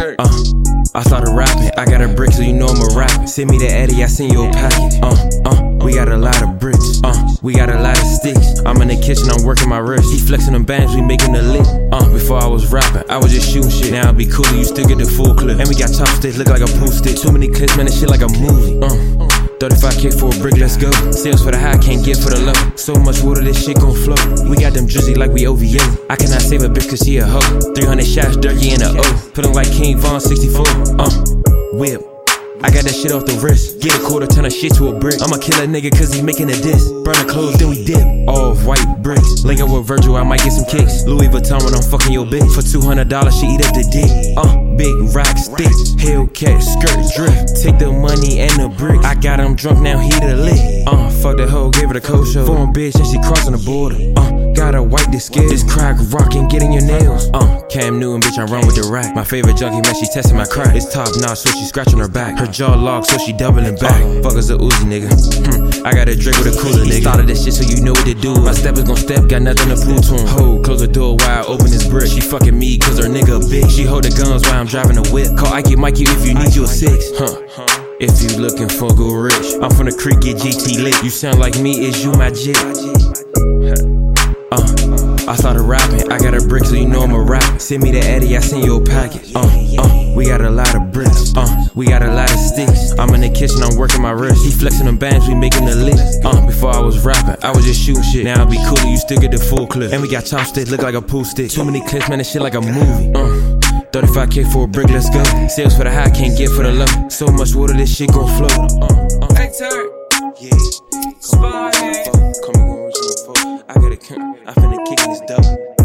I started rapping, I got a brick, so you know I'm a rapper. Send me the Eddie, I send you a package. We got a lot of bricks, we got a lot of sticks. I'm in the kitchen, I'm working my wrist. He flexing them bands, we making the lick. Before I was rapping, I was just shooting shit. Now it be cool, you still get the full clip. And we got chopsticks, look like a pool stick. Too many clips, man, this shit like a movie. 35K for a brick, let's go. Sales for the high, can't get for the low. So much water, this shit gon' flow. We got them drizzy like we OVO. I cannot save a bitch cause she a hoe. 300 shots, dirty in the O. Put 'em like King Von 64. Whip. I got that shit off the wrist. Get a quarter, turn a shit to a brick. I'ma kill a nigga cause he making a diss. Burn the clothes, then we dip. All white bricks. Link up with Virgil, I might get some kicks. Louis Vuitton when I'm fucking your bitch. For $200, she eat up the dick. Big rock stick. Hellcat, skirt, drift. Take the money and the brick. I got him drunk, now he the lick. Fuck that hoe, gave her the cold show. Foreign bitch and she crossing the border. Gotta wipe this scale. This crack rockin', get in your nails. Cam Newton, bitch, I run with the rack. My favorite junkie, man, she testing my crack. It's top notch, so she scratching her back. Her jaw locked, so she doubling back. Fuckers a Uzi, nigga. I got a Drake with a cooler, nigga. Started this shit so you know what to do. My steppers gon' step, got nothing to prove to him. Ho, close the door while I open this brick. She fucking me cause her nigga big. She hold the guns while I'm driving a whip. Call Ike Mikey if you need your six. If you looking for go rich, I'm from the creek, get GT lit. You sound like me, is you my jit? I started rapping, I got a brick, so you know I'm a rapper. Send me the Eddie, I send you a package. We got a lot of bricks, we got a lot of sticks. I'm in the kitchen, I'm working my wrist. He flexing them bands, we making the lick. Before I was rapping, I was just shooting shit. Now it be cool, you still get the full clip. And we got chopsticks, look like a pool stick. Too many clips, man, this shit like a movie. 35K for a brick, let's go. Sales for the high, can't get for the low. So much water, this shit gon' flow. Hey, Turk. Yeah. Spy. Come on, I finna kick in this dope.